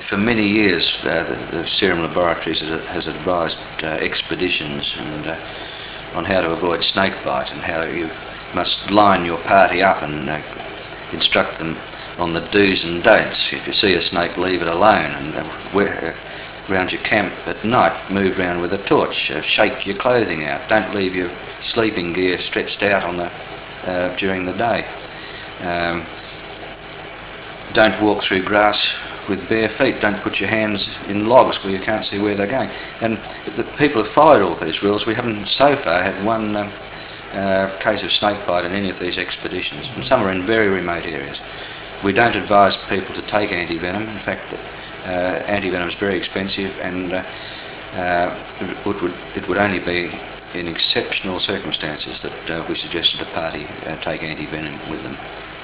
For many years, the Serum Laboratories has advised expeditions and on how to avoid snake bite and how you must line your party up and instruct them on the do's and don'ts. If you see a snake, leave it alone, and around your camp at night, move round with a torch, shake your clothing out, don't leave your sleeping gear stretched out on during the day. Don't walk through grass with bare feet, don't put your hands in logs where you can't see where they're going. And the people have followed all these rules. We haven't so far had one case of snake bite in any of these expeditions, and some are in very remote areas. We don't advise people to take anti-venom. In fact, anti-venom is very expensive, and it would only be in exceptional circumstances that we suggested a party take anti-venom with them.